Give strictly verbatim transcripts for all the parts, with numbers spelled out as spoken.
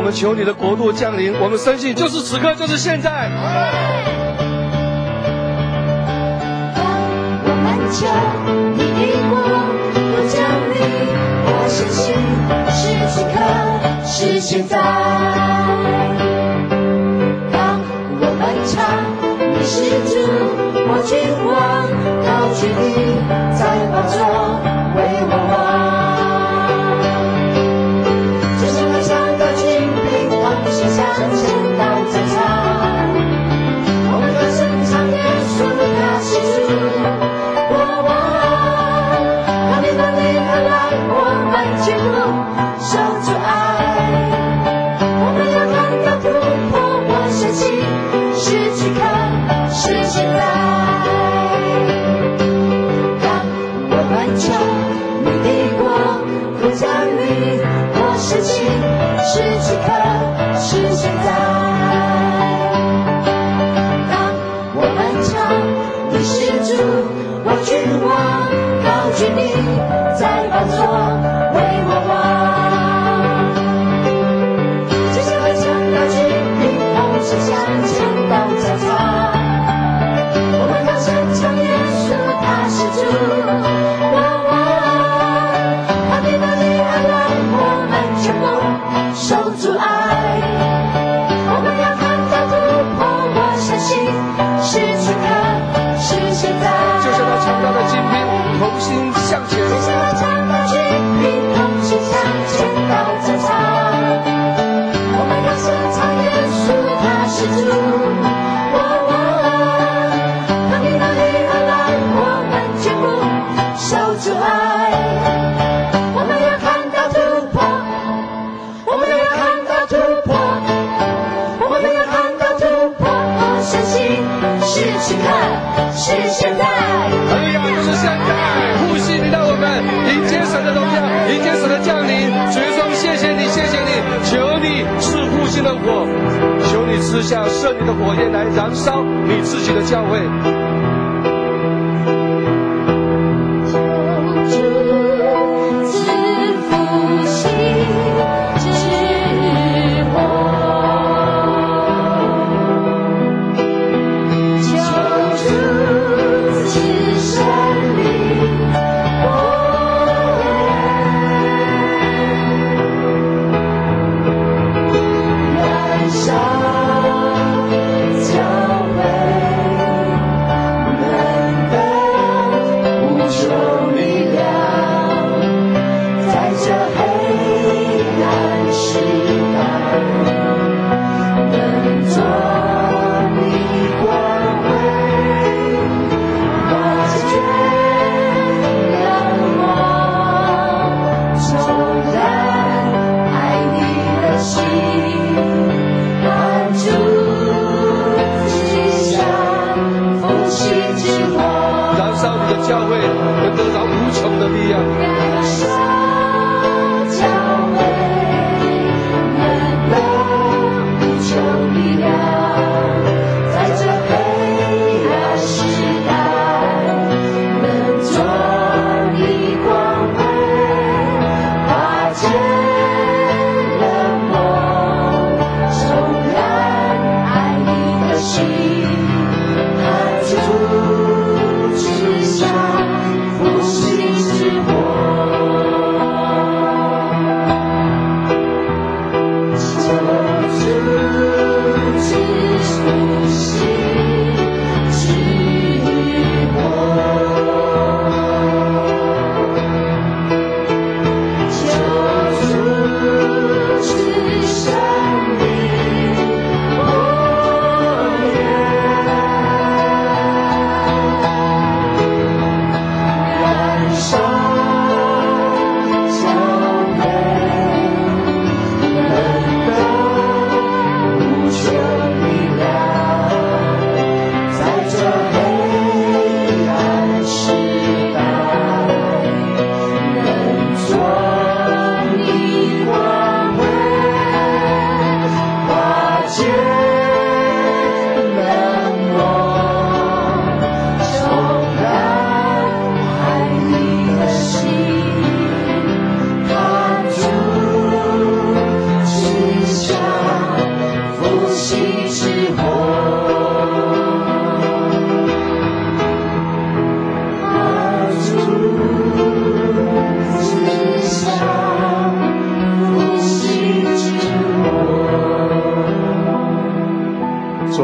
们求你的国度降临，我们深信就是此刻，就是现在。 我们求你的国度降临，我深信是此刻，是现在。当我们唱你是主，我君王，高举你在宝座为我王。这是我唱的军兵，同心向前到战场。我们歌声唱耶稣，他是主，我王。他的能力而来，我们全部守住爱。我们要看到突破，我相信是此刻，是现在。当我们求你的国度降临，我相信是此刻，是现在。当我们唱你是主，我君王，高举你在宝座为我王。这些会唱到军兵，同心向前到战场。我们高声唱耶稣，他是主，我王。他的能力而来，我们全部守住爱。我们要看到突破，我相信是此刻，是现在。 就像那强大的精兵，同心向前。 就像那强大的军兵，同心向前到战场。我们高声唱耶稣，他是主，我王。他的能力而来，我们全部守住爱。我们要看到突破，我们要看到突破，我们要看到突破，我相信是此刻，是现在。 哎呀，就是现在！呼吸你让我们迎接神的荣耀，迎接神的降临。主耶稣，谢谢你，谢谢你，求你赐复兴的火，求你赐下圣灵的火焰来燃烧你自己的教会。教会能得到无穷的力量。 燃烧教会能得无穷力量，在这黑暗时代能壮丽光辉，化解冷漠，重燃爱你的心，看主之下复兴之火。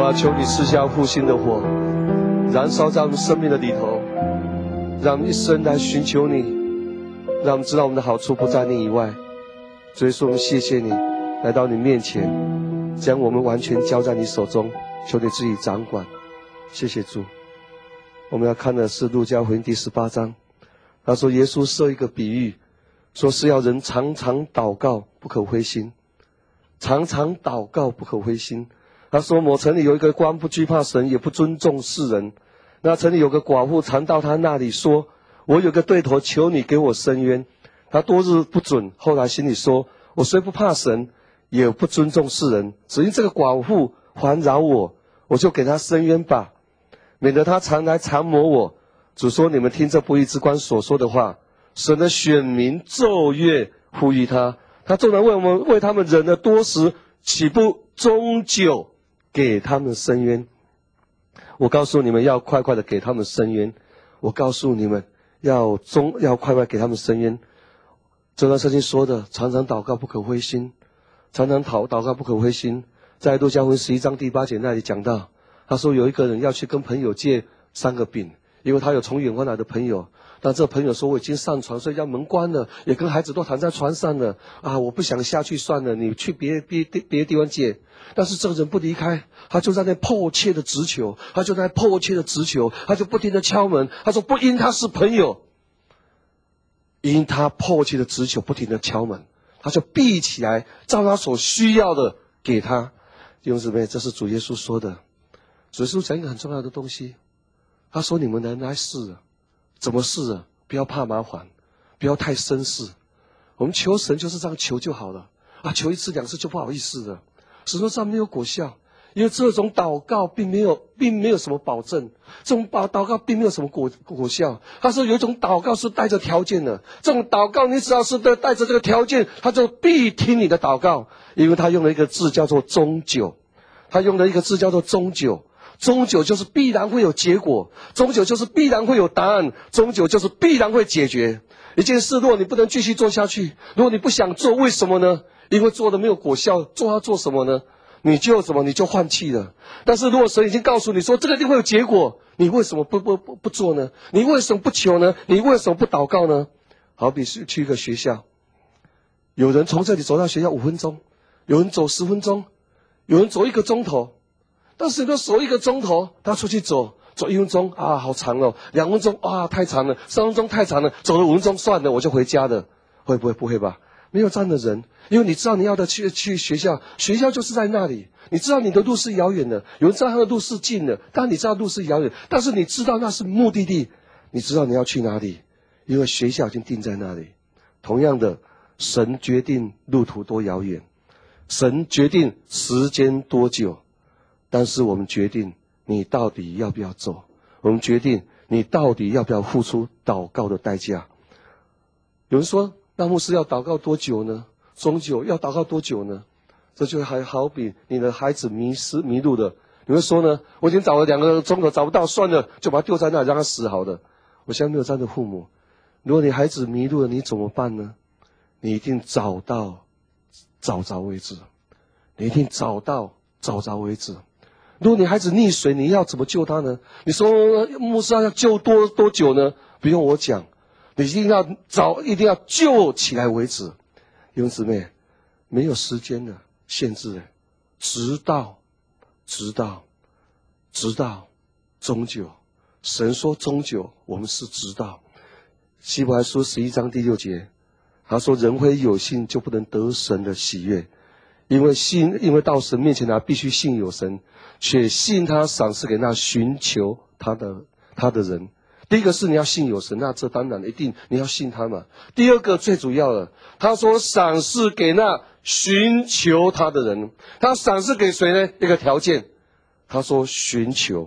啊，求你赐下复兴的火，燃烧在我们生命的里头，让我们一生来寻求你，让我们知道我们的好处不在你以外。所以说我们谢谢你来到你面前，将我们完全交在你手中，求你自己掌管。谢谢主。我们要看的是路加福音第十八章，他说耶稣设一个比喻，说是要人常常祷告，不可灰心。常常祷告，不可灰心。他说某城里有一个官，不惧怕神，也不尊重世人。那城里有个寡妇常到他那里说，我有个对头，求你给我伸冤。他多日不准，后来心里说，我虽不怕神，也不尊重世人，只因这个寡妇环扰我，我就给他伸冤吧，免得他常来缠磨我。主说，你们听这不义之官所说的话，神的选民昼夜呼吁他，他纵然为我们为他们忍了多时，岂不终究给他们伸冤？我告诉你们，要快快的给他们伸冤。我告诉你们，要终要快快给他们伸冤。这段圣经说的，常常祷告不可灰心，常常祷祷告不可灰心。在路加福音十一章第八节那里讲到，他说有一个人要去跟朋友借三个饼，因为他有从远方来的朋友。但这朋友说，我已经上船，所以要门关了，也跟孩子都躺在船上了啊，我不想下去算了，你去别别别的地方借。但是这个人不离开，他就在那迫切的直求，他就在迫切的直求，他就不停的敲门。他说不因他是朋友，因他迫切的直求，不停的敲门，他就闭起来，照他所需要的给他。弟兄姊妹，这是主耶稣说的。主耶稣讲一个很重要的东西，他说你们能来试啊，怎么试啊？不要怕麻烦，不要太绅士。我们求神就是这样求就好了啊，求一次两次就不好意思了。实际上没有果效，因为这种祷告并没有并没有什么保证，这种祷祷告并没有什么果果效。他说有一种祷告是带着条件的，这种祷告你只要是带带着这个条件，他就必听你的祷告，因为他用了一个字叫做终究，他用了一个字叫做终究。终究就是必然会有结果，终究就是必然会有答案，终究就是必然会解决。一件事如果你不能继续做下去，如果你不想做，为什么呢？因为做的没有果效，做要做什么呢？你就什么你就换气了。但是如果神已经告诉你说这个一定会有结果，你为什么不不不不做呢？你为什么不求呢？你为什么不祷告呢？好比是去一个学校，有人从这里走到学校五分钟，有人走十分钟，有人走一个钟头。但是你走一个钟头，他出去走走一分钟啊，好长哦；两分钟啊，太长了；三分钟太长了，走了五分钟算了，我就回家了。会不会？不会吧？没有这样的人，因为你知道你要的去去学校，学校就是在那里。你知道你的路是遥远的，有人知道他的路是近的，但你知道路是遥远，但是你知道那是目的地，你知道你要去哪里，因为学校已经定在那里。同样的，神决定路途多遥远，神决定时间多久。但是我们决定你到底要不要做，我们决定你到底要不要付出祷告的代价。有人说，那牧师要祷告多久呢？终究要祷告多久呢？这就还好比你的孩子迷失迷路了，你会说呢，我已经找了两个钟头找不到，算了，就把他丢在那里让他死好了。我相信没有这样的父母。如果你孩子迷路了，你怎么办呢？你一定找到找着为止，你一定找到找着为止。如果你孩子溺水，你要怎么救他呢？你说牧师要救多多久呢？不用我讲，你一定要找，一定要救起来为止。弟兄姊妹，没有时间的限制，直到直到直到终究。神说终究，我们是直到。希伯来书十一章第六节，他说人非有信就不能得神的喜悦，因为信，因为到神面前来必须信有神，且信他赏赐给那寻求他的他的人。第一个是你要信有神，那这当然一定你要信他嘛。第二个最主要的，他说赏赐给那寻求他的人，他赏赐给谁呢？一个条件，他说寻求，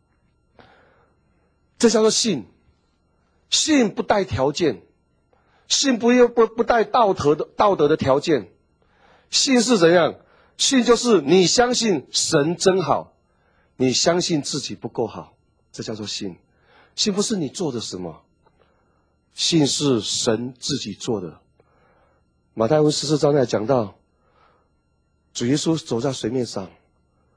这叫做信。信不带条件，信不不不带道德的道德的条件。信是怎样？信就是你相信神真好，你相信自己不够好，这叫做信。信不是你做的什么，信是神自己做的。马太福音十四章那讲到，主耶稣走在水面上，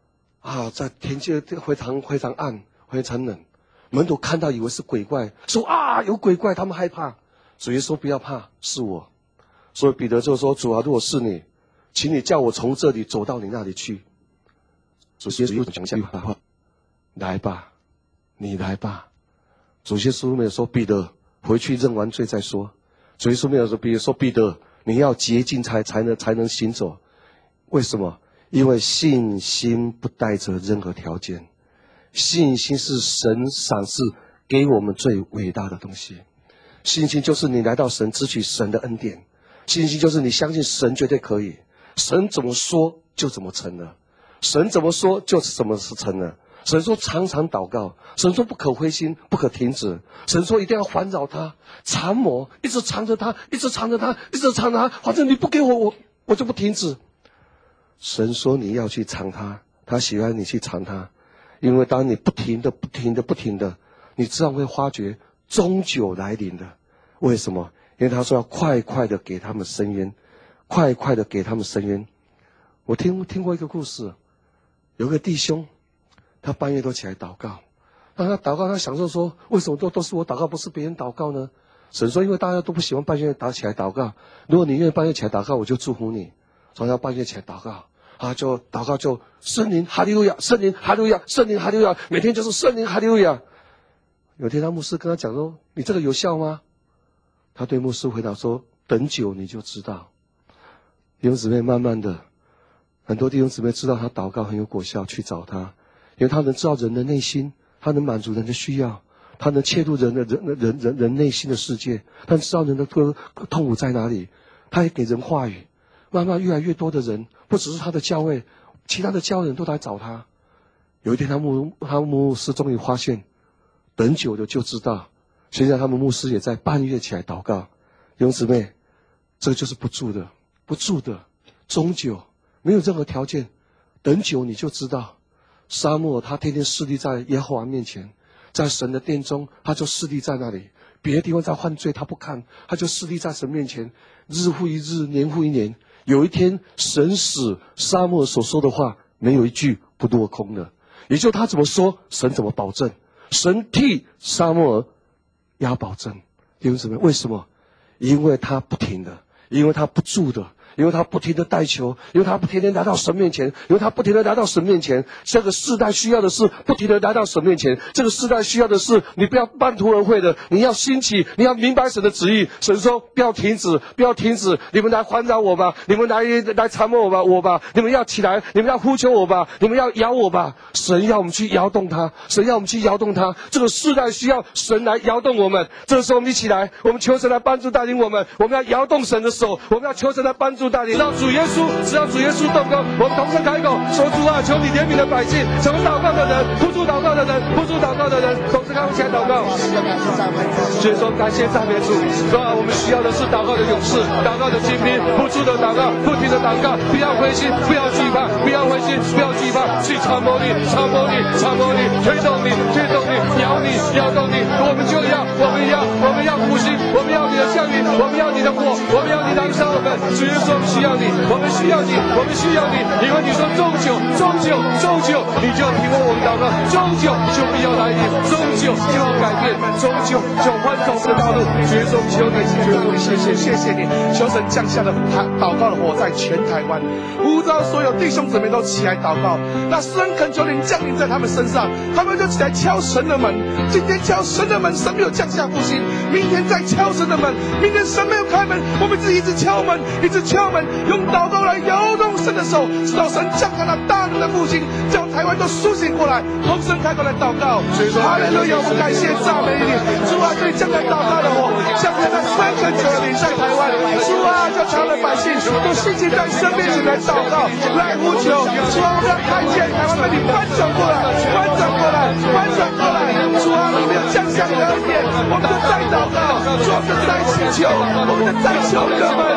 啊，在天界非常非常暗，非常冷。门徒看到以为是鬼怪，说啊有鬼怪，他们害怕。主耶稣说不要怕，是我。所以彼得就说：主啊，如果是你，请你叫我从这里走到你那里去。主耶稣讲下话：来吧，你来吧。主耶稣没有说彼得回去认完罪再说。主耶稣没有说彼得说彼得你要洁净才才能才能行走。为什么？因为信心不带着任何条件，信心是神赏赐给我们最伟大的东西。信心就是你来到神支取神的恩典，信心就是你相信神绝对可以，神怎么说就怎么成了，神怎么说就怎么是成了。神说常常祷告，神说不可灰心，不可停止，神说一定要环绕他，缠磨，一直缠着他，一直缠着他，一直缠着他，反正你不给我，我我就不停止。神说你要去尝他，他喜欢你去尝他，因为当你不停的不停的不停的，你自然会发觉终究来临的。为什么？因为他说要快快的给他们伸冤，快快的给他们伸冤。我听听过一个故事，有个弟兄，他半夜都起来祷告，当他祷告，他享受说，为什么都都是我祷告，不是别人祷告呢？神说，因为大家都不喜欢半夜打起来祷告，如果你愿意半夜起来祷告，我就祝福你。所以他半夜起来祷告，啊，就祷告就圣灵哈利路亚，圣灵哈利路亚，圣灵哈利路亚，每天就是圣灵哈利路亚。有天他牧师跟他讲说，你这个有效吗？他对牧师回答说，等久你就知道。弟兄姊妹，慢慢的，很多弟兄姊妹知道他祷告很有果效，去找他，因为他能知道人的内心，他能满足人的需要，他能切入人的人人人人内心的世界，他知道人的痛苦在哪里，他也给人话语。慢慢越来越多的人，不只是他的教会，其他的教会人都来找他。有一天他牧他牧师终于发现，等久了就知道。现在他们牧师也在半夜起来祷告。弟兄姊妹，这个就是不住的，不住的，终究没有任何条件，等久你就知道。撒母耳他天天侍立在耶和华面前，在神的殿中，他就侍立在那里。别的地方在犯罪他不看，他就侍立在神面前，日复一日，年复一年。有一天神使撒母耳所说的话没有一句不落空的，也就他怎么说神怎么保证，神替撒母耳押保证。弟兄姊妹，为什么？因为他不停的，因为他不住的，因为他不停的代求，因为他不停的来到神面前，因为他不停的来到神面前。这个世代需要的是不停的来到神面前，这个世代需要的是你不要半途而废的，你要兴起，你要明白神的旨意。神说不要停止，不要停止，你们来环绕我吧，你们来来缠磨我吧，我吧，你们要起来，你们要呼求我吧，你们要摇我吧。神要我们去摇动他，神要我们去摇动他。这个世代需要神来摇动我们。这个时候我们一起来，我们求神来帮助带领我们，我们要摇动神的手，我们要求神来帮助带领。只要主耶稣，只要主耶稣动工，我们同声开口说：主啊，求你怜悯的百姓，成为祷告的人，不住祷告的人，不住祷告的人，同时开口起来祷告。所以说，感谢赞美主，主啊，我们需要的是祷告的勇士，祷告的精兵，不住的祷告，不停的祷告，不要灰心，不要惧怕，不要灰心，不要惧怕，去传播力，传播力，传播力，推动你，推动你，摇你，摇动你，我们就要，我们要，我们要复兴，我们要你的降临，我们要你的火，我们要你燃烧我们。主耶稣，我们需要你，我们需要你，我们需要你，因为你说终究，终究，终究，你就听过我们祷告，终究就必要来临，终究就要改变，终究就换走的道路。主耶稣，求你，主耶稣，谢谢，谢谢你，求神降下的祷告的火在全台湾，呼召所有弟兄姊妹都起来祷告。那神恳求你降临在他们身上，他们就起来敲神的门。今天敲神的门，神没有降下复兴；明天再敲神的门，明天神没有开门，我们自己一直敲门，一直敲门，用祷告来摇动神的手，直到神降下那大能的复兴，叫台湾都苏醒过来，同声开口来祷告。哈利路亚，我们感谢赞美你，主啊，对降下祷告的火，降下那神恳求的灵在台湾，主啊，叫台湾的百姓都兴起在神面前来祷告，来呼求。主啊，我们要看见台湾被你翻转过来，翻转过来，翻转过来。主啊，你没有降下你的恩典，我们就再祷告，主啊，我们再祈求，我们就再求你的门，我们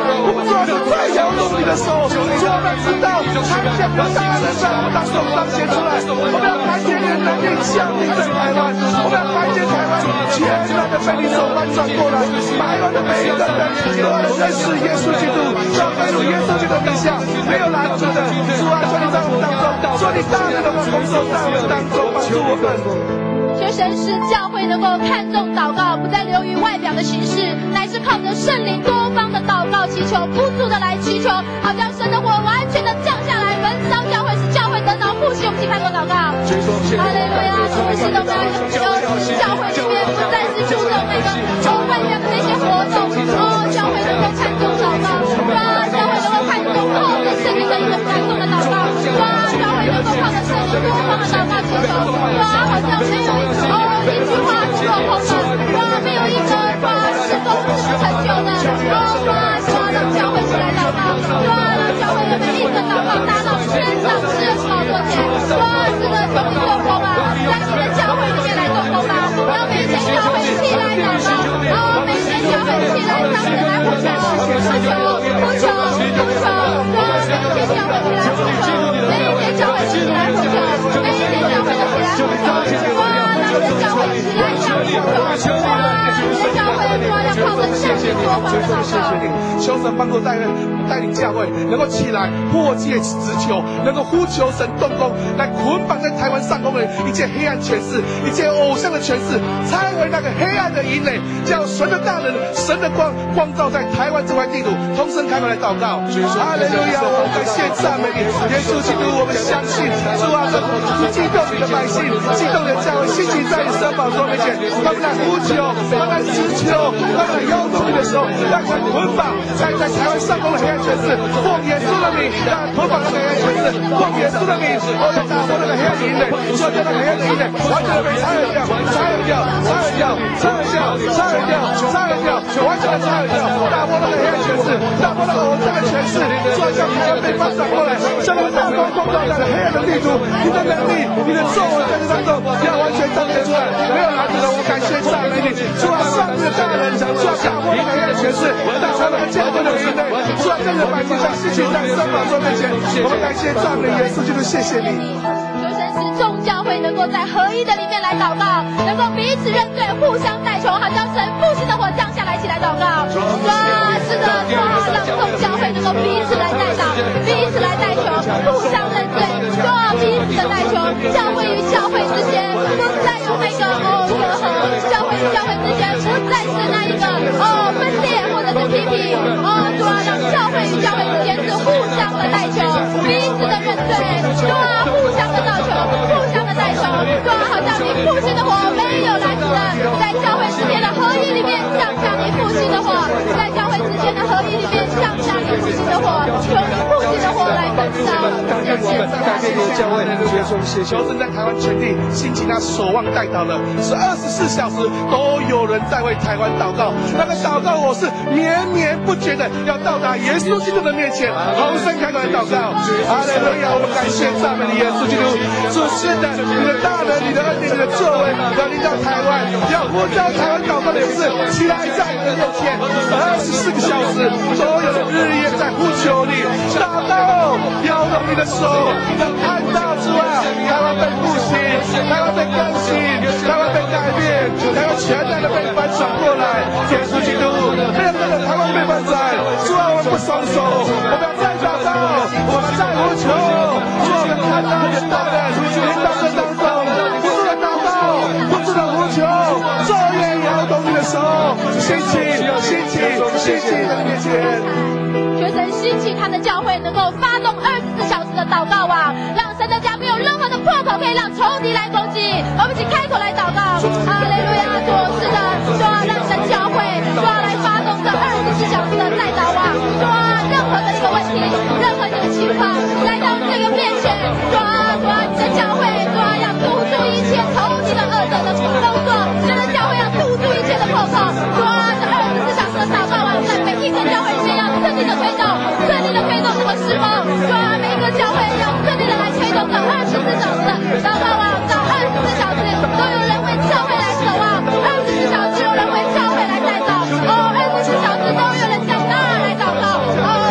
主啊，是最摇动你的手。主啊，我们知道参见的大人在我们当中彰显出来。我们要看见你的能力降临在台湾，我们要看见台湾全然的被你手翻转过来。台湾的每一个人都要认识耶稣基督，要带入耶稣基督的名下，没有拦阻的。主啊，求你在我们当中，做你大能的工作在我们当中，帮助我们。 求神使教会能够看重祷告，不再流于外表的形式，乃是靠着圣灵多方的祷告祈求，不住的来祈求，好将神的火完全的降下来，焚烧教会，使教会得到复兴。我们一起开口祷告。哈利路亚！主使我们有教会里面不再是注重那个从外表的那些活动，哦，教会能够看重祷告，哇，教会能够看重靠着圣灵的一个感动的祷告，哇，教会能够靠着圣灵多方的祷告祈求，哇，好像没有哦一句话是落空的，哇，没有一个哇是公是成就的，哇哇哇让教会起来祷告，哇让教会的每一个祷告达到天上至宝座前，哇是的求你做工啊，在你的教会里面来做工啊，让每一间教会起来祷告，哦每一间教会起来当着来呼求呼求呼求呼求，哇每一间教会起来呼求，每一间教会起来呼求，每一间教会都起来呼求，哇让这教会起来向呼求，哇这教会哇要靠着圣灵多方的祷告。 求神帮助带领带领教会能够起来破戒直求，能够呼求神动工，来捆绑在台湾上空的一切黑暗权势，一切偶像的权势，拆毁那个黑暗的营垒，叫神的大能、神的光光照在台湾这块地图。同声开口来祷告，哈利路亚！我们感谢赞美你，耶稣基督，我们相信主啊，这激动你的百姓，激动你的教会，兴起在你神宝座面前，他们来呼求，他们来直求，他们来摇动你的手，让他捆绑在在台湾上空的黑暗权势，奉耶稣的名，让捆绑那个黑暗权势，奉耶稣的名，我要打破那个黑暗营垒，说叫那个黑暗的营垒完全的被拆毁掉，拆毁掉，拆毁掉，拆毁掉，拆毁掉，拆毁掉，完全的拆毁掉，打破那个黑暗权势，打破那个偶像的权势，说叫台湾被翻转过来，将那个大光光照在了黑暗的地图，你的能力，你的作为在这当中要完全彰显出来，没有拦阻的，我感谢赞美你，主啊，上帝的大能，主啊，打破那个黑暗权势，打破那个坚固的营垒，主啊，跟着百姓在失去在神宝座面前，我们感谢赞美耶稣基督，谢谢你。 求神使众教会能够在合一的里面来祷告，能够彼此认罪，互相代求，好将神复兴的火降下来，起来祷告。哇，是的，哇，让众教会能够彼此来代祷，彼此来代求，互相认罪，哇，彼此的代求，教会与教会之间不再有那个哦隔阂，教会与教会之间不再是那一个哦分裂或者是批评，哦，主啊，让教会与教会之间是互相的代求，彼此的认罪，主啊，互相的祷求，互相的代求，主啊，好像你复兴的火没有拦阻的，在教会之间的合一里面降下你复兴的火，在教会之间的合一里面降下你复兴的火，求你复兴的火来焚烧。 感谢感谢你的教会，求神在台湾全地兴起那守望代祷的，是二十四小时都有人在为台湾祷告，那个祷告我是绵绵不绝的要到达耶稣基督的面前，同声开口来祷告。哈利路亚！我们感谢赞美你耶稣基督，主是的，你的大能、你的恩典、你的作为要临到台湾，要呼召台湾祷告的勇士起来在你的右前，二十四个小时都有人日夜在呼求你，祷告，摇动你的手，让看到主啊，台湾被复兴，台湾被更新，台湾被改变，台湾全然的被翻转过来，耶稣基督，没有那个台湾被翻转，主啊，我们不松手，我们要再祷告，我们再呼求，主啊，我们看到你的大能，领导这当中，不住的祷告，不住的呼求，昼夜摇动你的手，兴起，兴起，兴起在你面前。 求神兴起他的教会，能够发动二十四小时的祷告网，让神的家没有任何的破口可以让仇敌来攻击。我们一起开口来祷告，哈利路亚！主是的，主啊，让你的教会，主啊，来发动这二十四小时的代祷网，主啊，任何的一个问题，任何一个情况，来到这个面前，主啊，主啊，你的教会，主啊，要堵住一切仇敌的恶者的工作，你的教会要堵住一切的破口，主啊，这二十四小时的祷告网，在每一个教会里面要顺利的推动，顺利的推动这个施工，主啊，每一个教会要顺利的来推动这二十四小时的祷告网，这二十四小时都有人为教会来守望，二十四小时有人为教会来代祷，哦，二十四小时都有人向大来祷告，哦，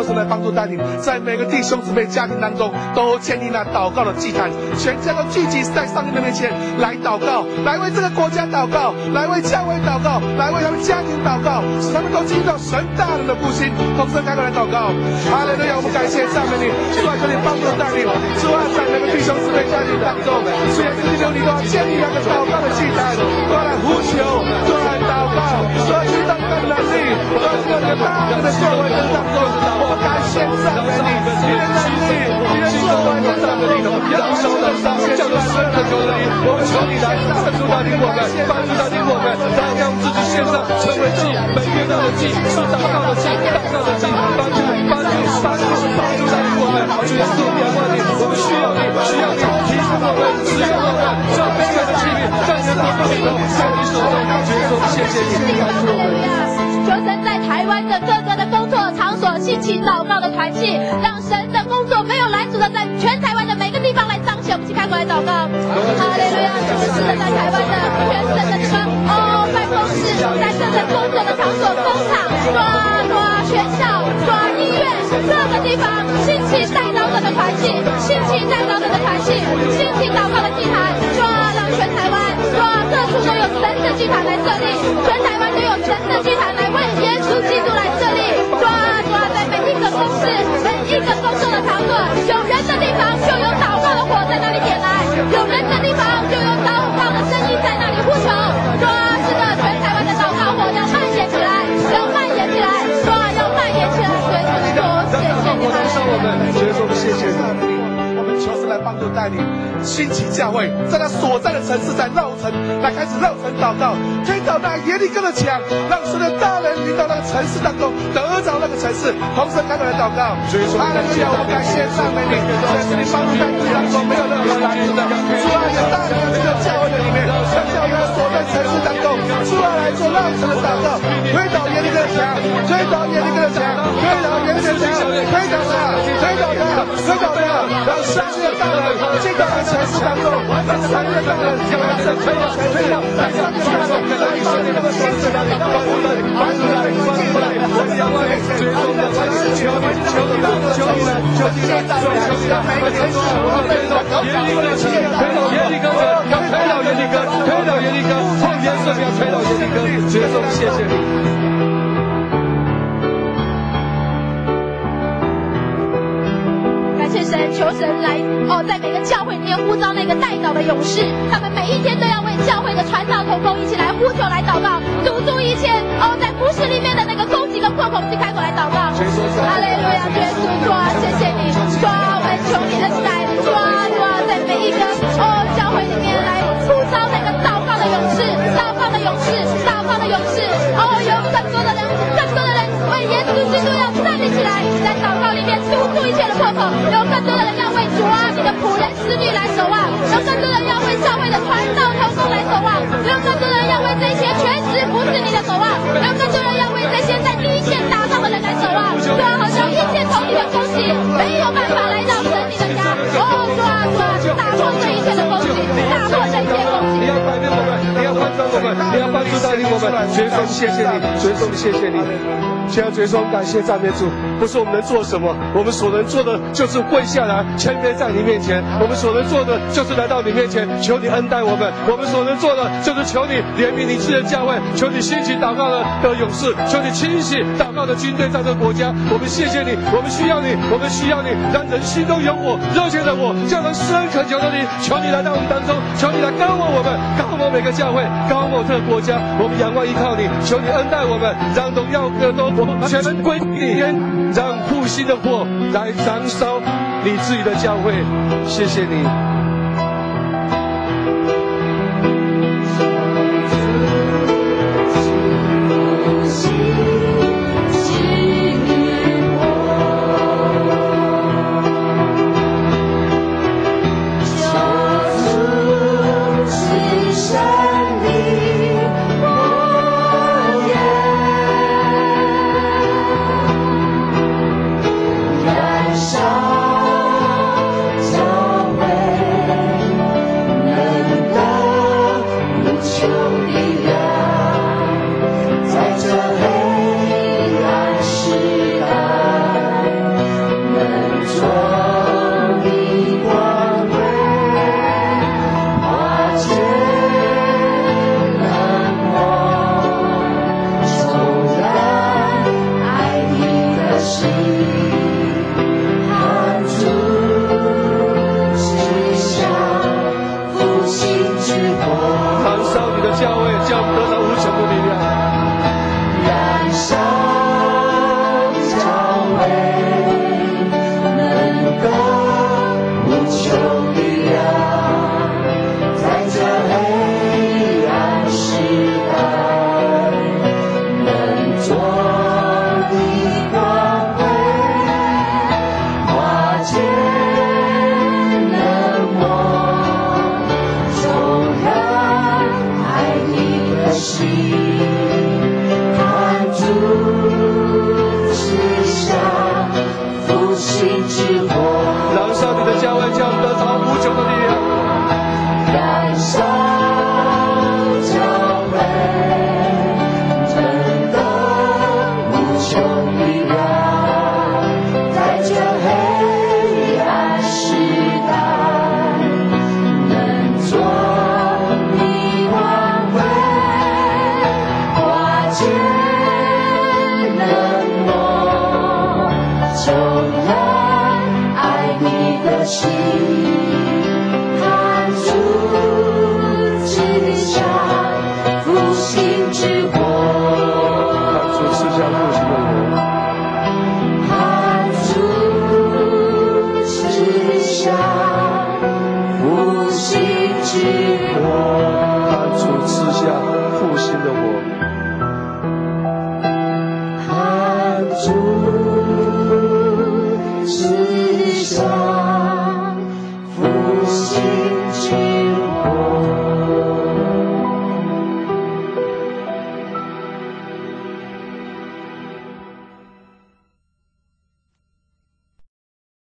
求神来帮助带领，在每个弟兄姊妹家庭当中都建立那祷告的祭坛，全家都聚集在上帝的面前来祷告，来为这个国家祷告，来为教会祷告，来为他们家庭祷告，使他们都经历到神大人的复兴。同声开口来祷告，哈利路亚！我们感谢赞美你，主啊，求你帮助带领，主啊，在每个弟兄姊妹家庭当中，主耶稣基督，你都要建立那个祷告的祭坛，都要来呼求，都要来祷告，都要知道你的能力，都要知道你的大能的作为跟当中。我们感谢赞美你，你的能力，你的作为跟当中，让手的上叫做神的求你，我们求你来帮助带领我们，帮助带领我们，让让自己献上成为祭，每月的祭是祷告的祭，祷告的祭，帮助帮助帮助帮助带领我们，主耶稣仰望你，我们需要你，需要你提升我们，使用我们，让每个的器皿在你的手里头，在你手中，主耶稣谢谢你，感谢我们。 求神在台湾的各个的工作场所兴起祷告的团契，让神的工作没有拦阻的在全台湾的每个地方来彰显。我们一起开口来祷告，哈利路亚！主是的，在台湾的全省的地方，哦，办公室，在各个工作的场所、工厂、抓抓学校、抓医院，各个地方兴起带祷者的团契，兴起带祷者的团契，兴起祷告的祭坛，抓让全台湾，抓各处都有神的祭坛来设立，全台湾都有神的祭坛来为耶稣基督来设立，抓抓在每一个公司、每一个工作的场所，有人的地方就有祷告的火在那里点燃，有人的地方就有祷告的声音在那里呼求，抓是的，全台湾的祷告火要蔓延起来，要蔓延起来，抓要蔓延起来，所以说谢谢你们， 我们所以说我们谢谢你。求神来帮助带领兴起教会，在他所在的城市，在绕城来开始绕城祷告，推倒那耶利哥的墙，让神的大人临到那个城市当中，得着那个城市。同声开口来祷告，哈利路亚！我们感谢赞美你，谢谢你帮助带领当中没有任何拦阻的，主啊，你大能在这个教会的里面，让教会所在城市当中，主啊来做绕城的祷告，推倒耶利哥的墙，推倒耶利哥的墙，推倒耶利哥的墙，推倒它，推倒它，推倒它，让上帝的大人进到这个城市当中，让上帝的大人将他这推倒推倒，让上帝的大人在你手里那个天使那里帮助你，帮助你，帮助你，我们仰望你，最终的求你，求你，求你，求你，求你，求你，让每个人都我们推倒耶利哥的城，推倒耶利哥城，要推倒耶利哥，推倒耶利哥，后颜色要推倒耶利哥，最终谢谢你。 求神来哦，在每个教会里面呼召那个代祷的勇士，他们每一天都要为教会的传道同工一起来呼求来祷告，堵住一切哦在服事里面的那个攻击跟破口，去开口来祷告。哈利路亚，耶稣主啊，谢谢你，主啊，我们求你恩待，主啊，主啊，在每一个哦教会里面来呼召那个祷告的勇士，祷告的勇士，祷告的勇士，哦，有更多的人，更多的人为耶稣基督要站立起来，在祷告里面堵住一切的破口，有更多的人要为主啊，你的仆人使女来守望，有更多的人要为教会的传道同工来守望，有更多的人要为这些全职服侍你的守望，有更多人要为这些在第一线打仗的人来守望。主啊，好像一切从你的攻击没有办法来到神你的家。哦，主啊，主啊，打破这一切的攻击，打破这一切攻击。 你要改变我们，你要翻转我们，你要帮助带领我们。绝松，谢谢你，绝松，谢谢你。现在绝松，感谢赞美主，不是我们能做什么，我们所能做的就是跪下来谦卑在你面前，我们所能做的就是来到你面前，求你恩待我们，我们所能做的就是求你怜悯你自己的教会，求你兴起祷告的的勇士，求你清洗祷告的军队在这个国家。我们谢谢你，我们需要你，我们需要你，让人心中有火，热切的火，叫人施恩恳求的你，求你来到我们当中，求你来高摩我们，高摩每个教会，高摩这个国家，我们仰望依靠你，求你恩待我们，让荣耀歌都全人归你，让复兴的火来燃烧你自己的教会。谢谢你。 燃烧教会。 心，看主赐下复兴之火， 燃烧你的教会，将得着无穷的力量。 燃烧教会，能够无穷力量，在这黑暗时代，能做你挽回，化解冷漠，重燃爱你的心。复兴之火， 看主赐下复兴的火， 看主赐下复兴之火， 看主赐下复兴的火， 看主赐下。